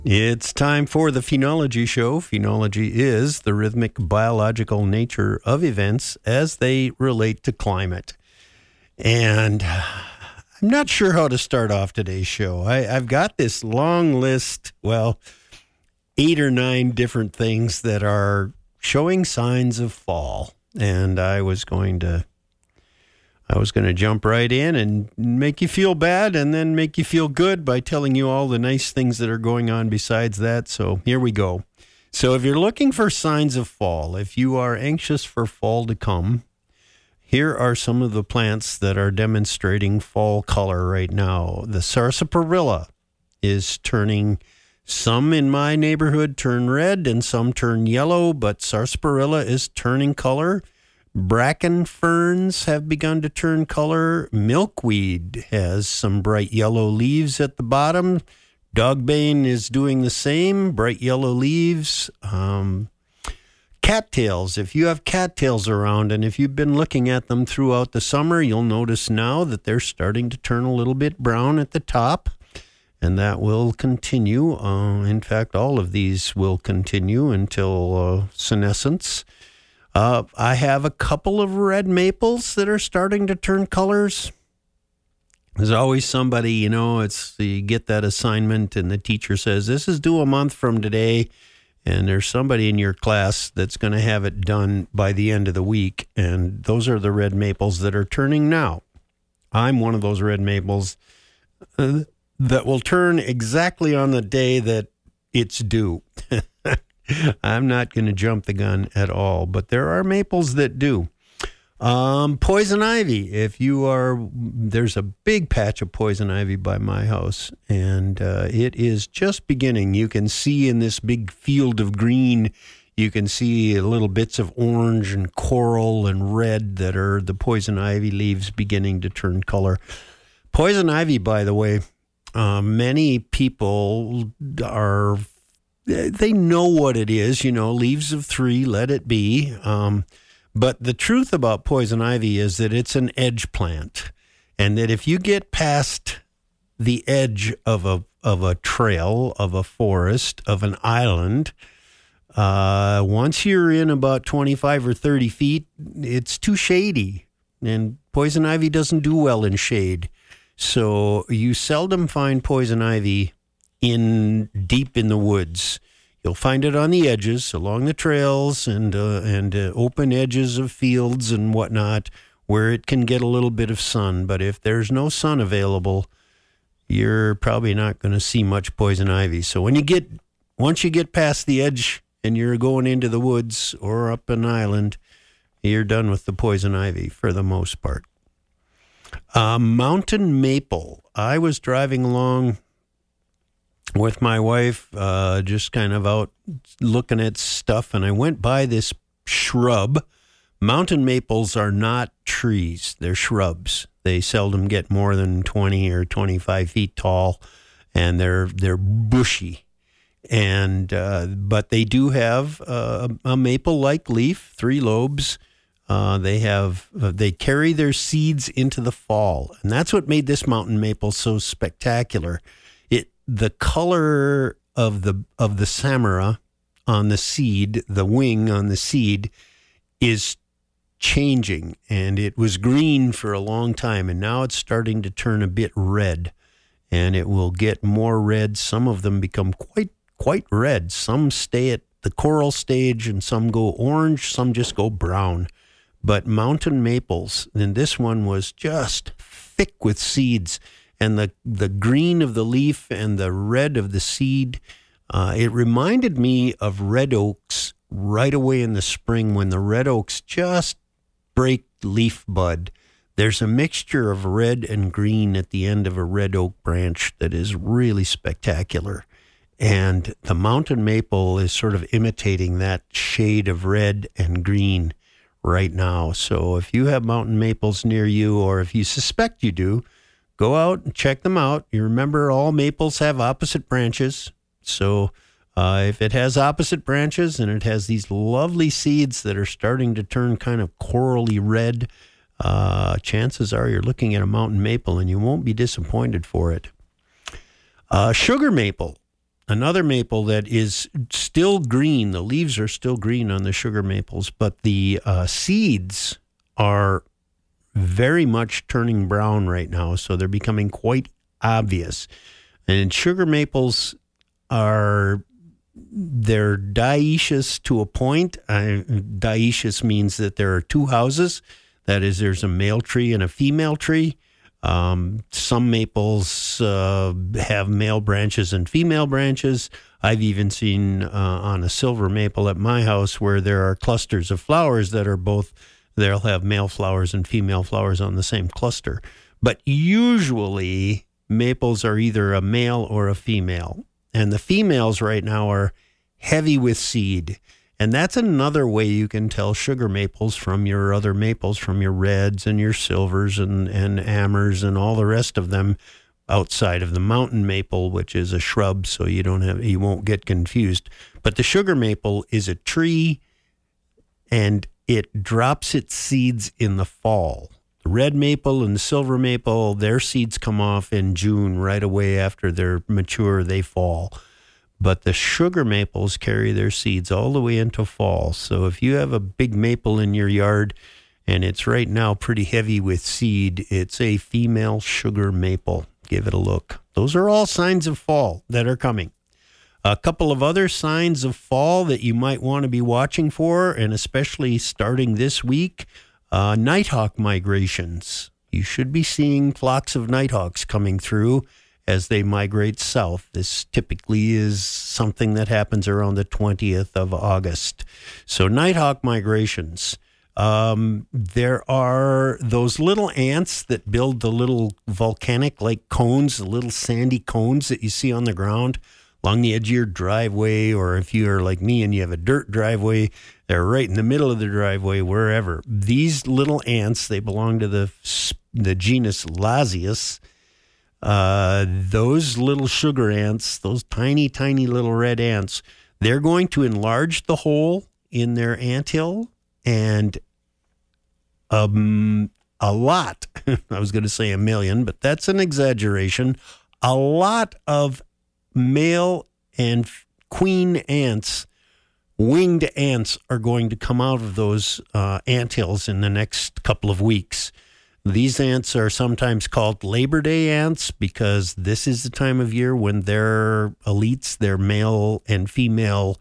It's time for the Phenology Show. Phenology is the rhythmic biological nature of events as they relate to climate. And I'm not sure how to start off today's show. I've got this long list, 8 or 9 different things that are showing signs of fall. And I was going to jump right in and make you feel bad and then make you feel good by telling you all the nice things that are going on besides that. So here we go. So if you're looking for signs of fall, if you are anxious for fall to come, here are some of the plants that are demonstrating fall color right now. The sarsaparilla is turning, some in my neighborhood turn red and some turn yellow, but sarsaparilla is turning color. Bracken ferns have begun to turn color. Milkweed has some bright yellow leaves at the bottom. Dogbane is doing the same, bright yellow leaves. Cattails, if you have cattails around and if you've been looking at them throughout the summer, you'll notice now that they're starting to turn a little bit brown at the top, and that will continue. In fact, all of these will continue until senescence. I have a couple of red maples that are starting to turn colors. There's always somebody, you get that assignment and the teacher says, this is due a month from today. And there's somebody in your class that's going to have it done by the end of the week. And those are the red maples that are turning now. I'm one of those red maples that will turn exactly on the day that it's due. I'm not going to jump the gun at all, but there are maples that do. Poison ivy. There's a big patch of poison ivy by my house, and it is just beginning. You can see in this big field of green, you can see little bits of orange and coral and red that are the poison ivy leaves beginning to turn color. Poison ivy, by the way, many people they know what it is, leaves of 3, let it be. But the truth about poison ivy is that it's an edge plant, and that if you get past the edge of a trail, of a forest, of an island, once you're in about 25 or 30 feet, it's too shady, and poison ivy doesn't do well in shade. So you seldom find poison ivy deep in the woods. You'll find it on the edges, along the trails and open edges of fields and whatnot, where it can get a little bit of sun. But if there's no sun available, you're probably not going to see much poison ivy. So once you get past the edge and you're going into the woods or up an island, you're done with the poison ivy for the most part. Mountain maple. I was driving along with my wife, just kind of out looking at stuff, and I went by this shrub. Mountain maples are not trees, they're shrubs. They seldom get more than 20 or 25 feet tall, and they're bushy. And but they do have a maple-like leaf, 3 lobes. They carry their seeds into the fall, and that's what made this mountain maple so spectacular. The color of the samara on the seed, the wing on the seed, is changing, and it was green for a long time, and now it's starting to turn a bit red, and it will get more red. Some of them become quite red. Some stay at the coral stage, and some go orange. Some just go brown. But mountain maples, and this one was just thick with seeds. And the green of the leaf and the red of the seed, it reminded me of red oaks right away in the spring when the red oaks just break leaf bud. There's a mixture of red and green at the end of a red oak branch that is really spectacular. And the mountain maple is sort of imitating that shade of red and green right now. So if you have mountain maples near you, or if you suspect you do, go out and check them out. You remember all maples have opposite branches. So if it has opposite branches and it has these lovely seeds that are starting to turn kind of corally red, chances are you're looking at a mountain maple and you won't be disappointed for it. Sugar maple. another maple that is still green. The leaves are still green on the sugar maples, but the seeds are very much turning brown right now, so they're becoming quite obvious. And sugar maples they're dioecious to a point. Dioecious means that there are two houses. That is, there's a male tree and a female tree. Some maples have male branches and female branches. I've even seen on a silver maple at my house where there are clusters of flowers that are both, they'll have male flowers and female flowers on the same cluster. But usually maples are either a male or a female. And the females right now are heavy with seed. And that's another way you can tell sugar maples from your other maples, from your reds and your silvers and amers and all the rest of them outside of the mountain maple, which is a shrub, so you won't get confused. But the sugar maple is a tree, and it drops its seeds in the fall. The red maple and the silver maple, their seeds come off in June. Right away after they're mature, they fall. But the sugar maples carry their seeds all the way into fall. So if you have a big maple in your yard and it's right now pretty heavy with seed, it's a female sugar maple. Give it a look. Those are all signs of fall that are coming. A couple of other signs of fall that you might want to be watching for, and especially starting this week, nighthawk migrations. You should be seeing flocks of nighthawks coming through as they migrate south. This typically is something that happens around the 20th of August. So nighthawk migrations. There are those little ants that build the little volcanic-like cones, the little sandy cones that you see on the ground along the edge of your driveway, or if you're like me and you have a dirt driveway, they're right in the middle of the driveway, wherever. These little ants, they belong to the genus Lasius. Those little sugar ants, those tiny, tiny little red ants, they're going to enlarge the hole in their anthill, and a lot, I was going to say 1 million, but that's an exaggeration, a lot of male and queen ants, winged ants, are going to come out of those anthills in the next couple of weeks. These ants are sometimes called Labor Day ants because this is the time of year when their elites, their male and female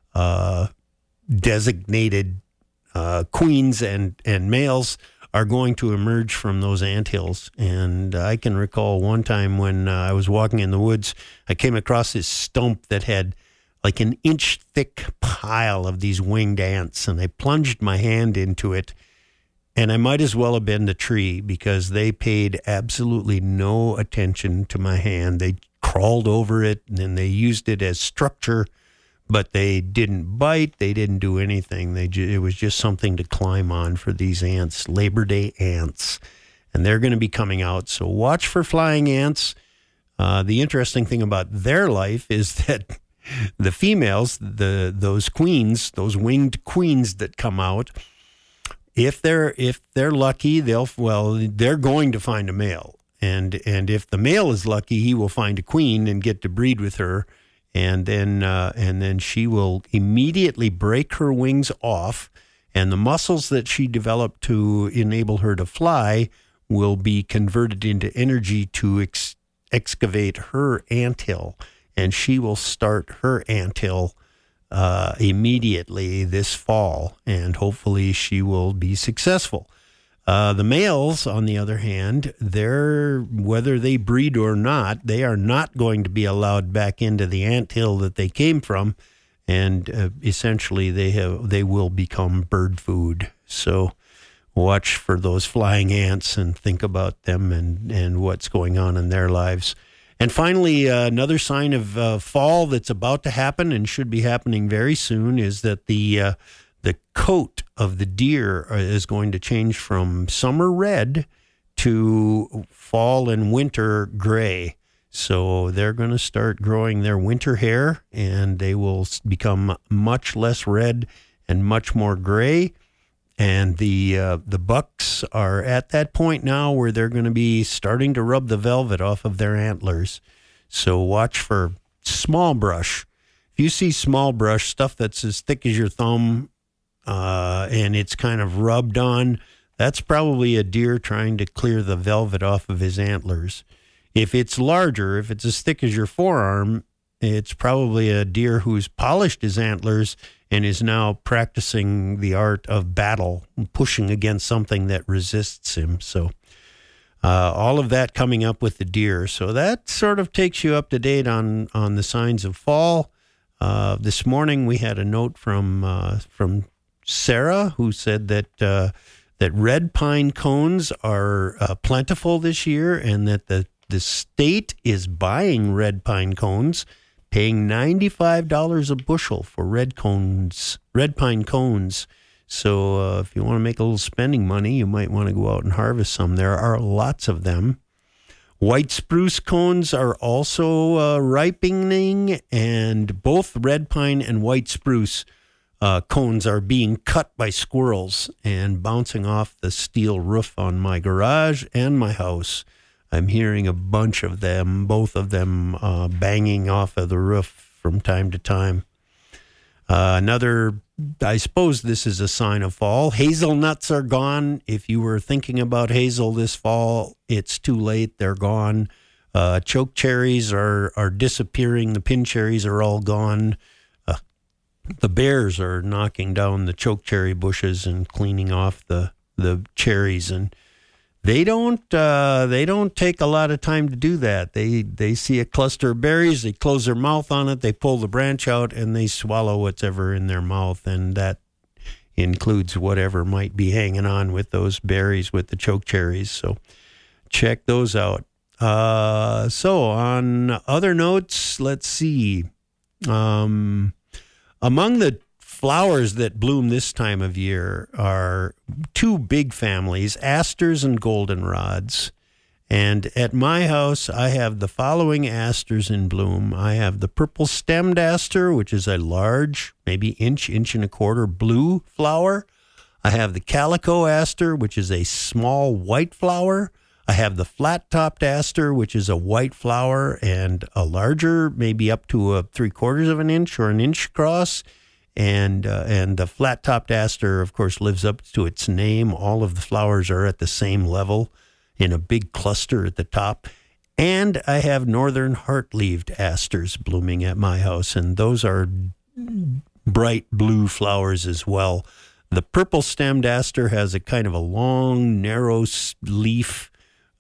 designated queens and males, are going to emerge from those anthills. And I can recall one time when I was walking in the woods, I came across this stump that had like an inch thick pile of these winged ants, and I plunged my hand into it, and I might as well have been the tree because they paid absolutely no attention to my hand. They crawled over it, and then they used it as structure, but they didn't bite. They didn't do anything. It was just something to climb on for these ants, Labor Day ants. And they're going to be coming out. So watch for flying ants. The interesting thing about their life is that the females, those queens, those winged queens that come out, if they're lucky, they're going to find a male. And if the male is lucky, he will find a queen and get to breed with her. And then she will immediately break her wings off, and the muscles that she developed to enable her to fly will be converted into energy to excavate her anthill, and she will start her anthill immediately this fall, and hopefully she will be successful. The males, on the other hand, whether they breed or not, they are not going to be allowed back into the anthill that they came from, and essentially they will become bird food. So watch for those flying ants and think about them and what's going on in their lives. And finally, another sign of fall that's about to happen and should be happening very soon is that the coat of the deer is going to change from summer red to fall and winter gray. So they're going to start growing their winter hair, and they will become much less red and much more gray. And the bucks are at that point now where they're going to be starting to rub the velvet off of their antlers. So watch for small brush. If you see small brush, stuff that's as thick as your thumb, and it's kind of rubbed on, that's probably a deer trying to clear the velvet off of his antlers. If it's larger, if it's as thick as your forearm, it's probably a deer who's polished his antlers and is now practicing the art of battle, pushing against something that resists him. So all of that coming up with the deer. So that sort of takes you up to date on the signs of fall. This morning we had a note from Sarah, who said that red pine cones are plentiful this year, and that the state is buying red pine cones, paying $95 a bushel for red pine cones. So if you want to make a little spending money, you might want to go out and harvest some. There are lots of them. White spruce cones are also ripening, and both red pine and white spruce cones are being cut by squirrels and bouncing off the steel roof on my garage and my house. I'm hearing a bunch of them, both of them banging off of the roof from time to time. Another, I suppose this is a sign of fall. Hazelnuts are gone. If you were thinking about hazel this fall, it's too late. They're gone. Choke cherries are disappearing. The pin cherries are all gone. The bears are knocking down the choke cherry bushes and cleaning off the cherries, and they don't take a lot of time to do that. They see a cluster of berries, they close their mouth on it, they pull the branch out, and they swallow whatever in their mouth, and that includes whatever might be hanging on with those berries, with the choke cherries. So check those out. So on other notes, let's see. Among the flowers that bloom this time of year are two big families, asters and goldenrods. And at my house, I have the following asters in bloom. I have the purple-stemmed aster, which is a large, maybe inch and a quarter blue flower. I have the calico aster, which is a small white flower. I have the flat-topped aster, which is a white flower and a larger, maybe up to a 3/4 of an inch or an inch across. And the flat-topped aster, of course, lives up to its name. All of the flowers are at the same level in a big cluster at the top. And I have northern heart-leaved asters blooming at my house, and those are bright blue flowers as well. The purple-stemmed aster has a kind of a long, narrow leaf,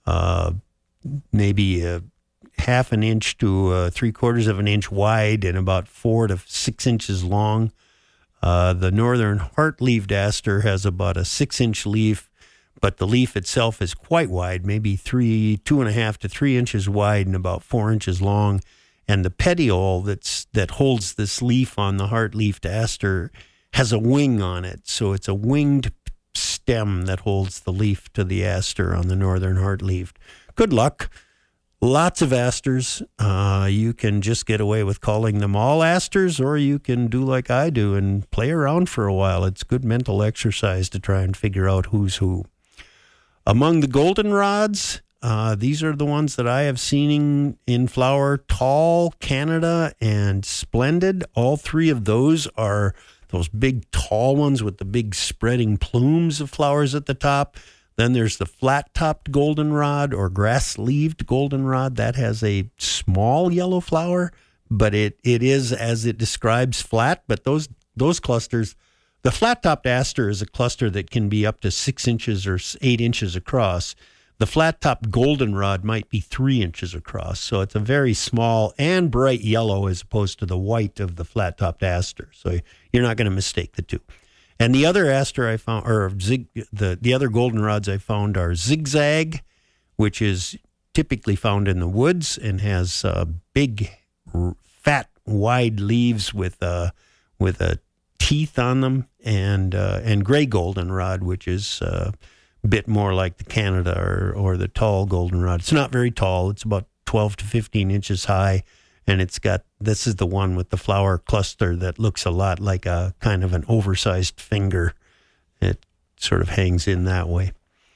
maybe a 1/2 inch to 3/4 of an inch wide and about 4 to 6 inches long. The northern heart-leaved aster has about a 6-inch leaf, but the leaf itself is quite wide, maybe 2.5 to 3 inches wide and about 4 inches long. And the petiole that holds this leaf on the heart-leaved aster has a wing on it. So it's a winged stem that holds the leaf to the aster on the northern heart-leaved. Good luck. Lots of asters. You can just get away with calling them all asters, or you can do like I do and play around for a while. It's good mental exercise to try and figure out who's who. Among the goldenrods, these are the ones that I have seen in flower: Tall, Canada, and Splendid. All three of those are those big tall ones with the big spreading plumes of flowers at the top. Then there's the flat-topped goldenrod or grass-leaved goldenrod. That has a small yellow flower, but it is, as it describes, flat. But those clusters, the flat-topped aster is a cluster that can be up to 6 inches or 8 inches across. The flat-topped goldenrod might be 3 inches across. So it's a very small and bright yellow as opposed to the white of the flat-topped aster. So you're not going to mistake the two. And the other aster I found, or the other goldenrods I found, are Zigzag, which is typically found in the woods and has big, fat, wide leaves with a teeth on them, and gray goldenrod, which is a bit more like the Canada or the tall goldenrod. It's not very tall. It's about 12 to 15 inches high. And this is the one with the flower cluster that looks a lot like a kind of an oversized finger. It sort of hangs in that way.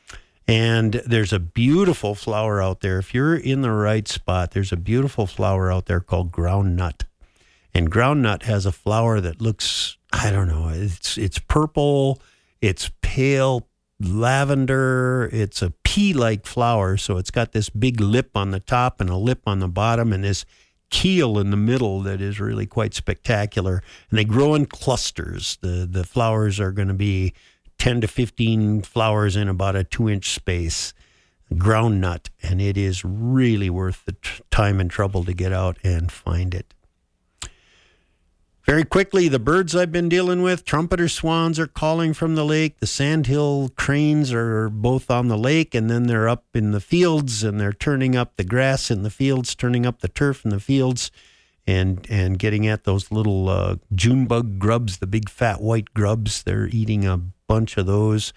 And there's a beautiful flower out there. If you're in the right spot, there's a beautiful flower out there called groundnut. And groundnut has a flower that looks, I don't know, it's purple, it's pale lavender, it's a pea-like flower, so it's got this big lip on the top and a lip on the bottom and this keel in the middle that is really quite spectacular. And they grow in clusters. The flowers are going to be 10 to 15 flowers in about a 2-inch space. Groundnut, and it is really worth the time and trouble to get out and find it. Very quickly, the birds I've been dealing with, trumpeter swans are calling from the lake. The sandhill cranes are both on the lake, and then they're up in the fields, and they're turning up the grass in the fields, turning up the turf in the fields, and getting at those little June bug grubs, the big fat white grubs. They're eating a bunch of those.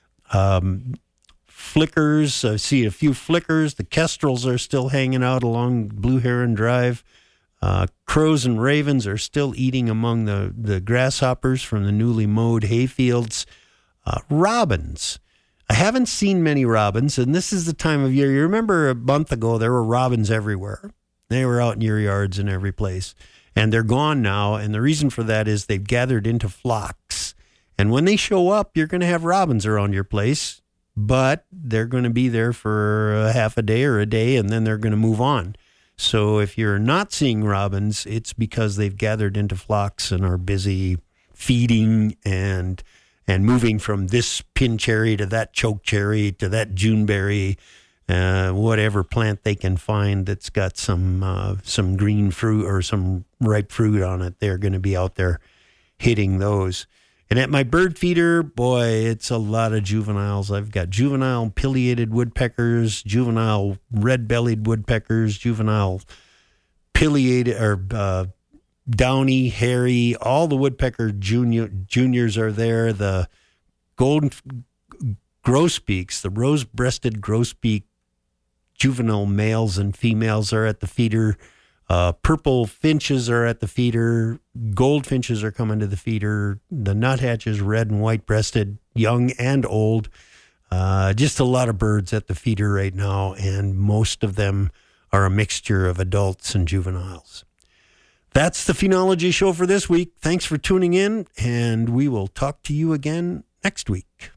Flickers, I see a few flickers. The kestrels are still hanging out along Blue Heron Drive. Crows and ravens are still eating among the grasshoppers from the newly mowed hayfields. Robins. I haven't seen many robins, and this is the time of year. You remember a month ago, there were robins everywhere. They were out in your yards and every place. And they're gone now, and the reason for that is they've gathered into flocks. And when they show up, you're going to have robins around your place, but they're going to be there for a half a day or a day, and then they're going to move on. So if you're not seeing robins, it's because they've gathered into flocks and are busy feeding and moving from this pin cherry to that choke cherry to that Juneberry, whatever plant they can find that's got some green fruit or some ripe fruit on it. They're going to be out there hitting those. And at my bird feeder, boy, it's a lot of juveniles. I've got juvenile pileated woodpeckers, juvenile red-bellied woodpeckers, juvenile pileated or downy, hairy. All the woodpecker juniors are there. The golden grosbeaks, the rose-breasted grosbeak juvenile males and females are at the feeder. Purple finches are at the feeder. Goldfinches are coming to the feeder. The nuthatches, red and white-breasted, young and old. Just a lot of birds at the feeder right now, and most of them are a mixture of adults and juveniles. That's the Phenology Show for this week. Thanks for tuning in, and we will talk to you again next week.